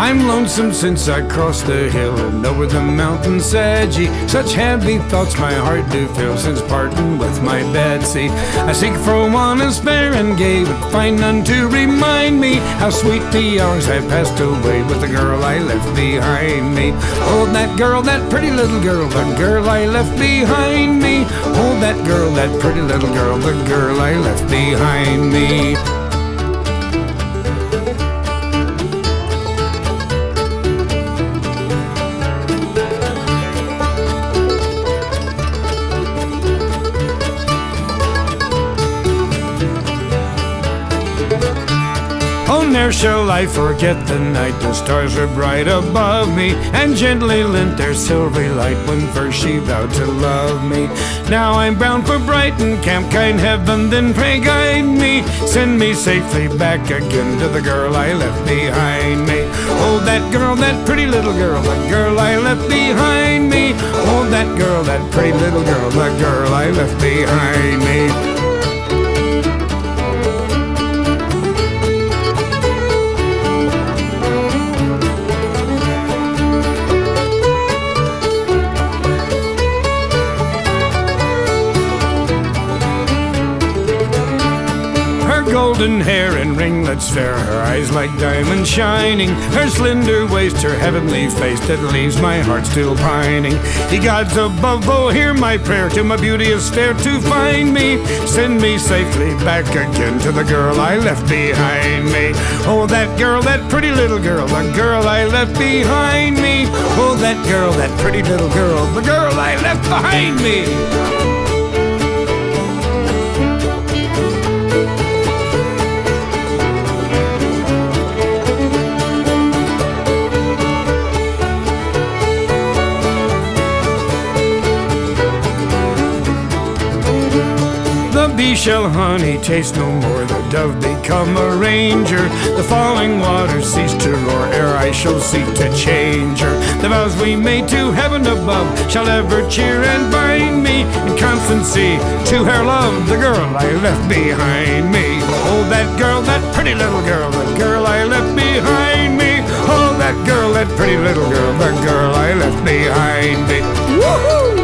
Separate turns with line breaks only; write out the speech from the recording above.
I'm lonesome since I crossed the hill and over the mountain's edge. Such heavy thoughts my heart do feel since parting with my Betsy. I seek for one as fair and gay, but find none to remind me how sweet the hours I passed away with the girl I left behind me. Oh, that girl, that pretty little girl, the girl I left behind me. Oh, that girl, that pretty little girl, the girl I left behind me. Oh, ne'er shall I forget the night the stars were bright above me and gently lent their silvery light when first she vowed to love me. Now I'm bound for Brighton, camp kind heaven, then pray guide me. Send me safely back again to the girl I left behind me. Oh, that girl, that pretty little girl, the girl I left behind me. Oh, that girl, that pretty little girl, the girl I left behind me. Golden hair and ringlets fair, her eyes like diamonds shining, her slender waist, her heavenly face that leaves my heart still pining. Ye gods above, oh, hear my prayer to my beauteous fair to find me. Send me safely back again to the girl I left behind me. Oh, that girl, that pretty little girl, the girl I left behind me. Oh, that girl, that pretty little girl, the girl I left behind me. The bee shall honey taste no more, the dove become a ranger. The falling waters cease to roar ere I shall seek to change her. The vows we made to heaven above shall ever cheer and bind me in constancy to her love, the girl I left behind me. Oh, that girl, that pretty little girl, the girl I left behind me. Oh, that girl, that pretty little girl, the girl I left behind me. Woohoo!